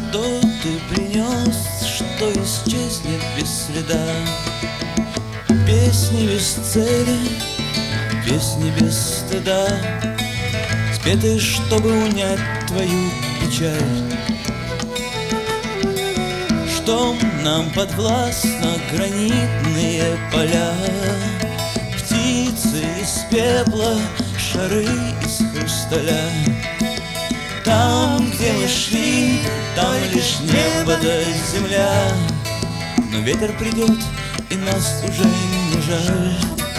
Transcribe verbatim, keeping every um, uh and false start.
Что ты принес, что исчезнет без следа? Песни без цели, песни без стыда, спеты, чтобы унять твою печаль. Что нам подвластно гранитные поля, птицы из пепла, шары из хрусталя. Там, где мы шли, там лишь небо да земля, но ветер придет, и нас уже не жаль.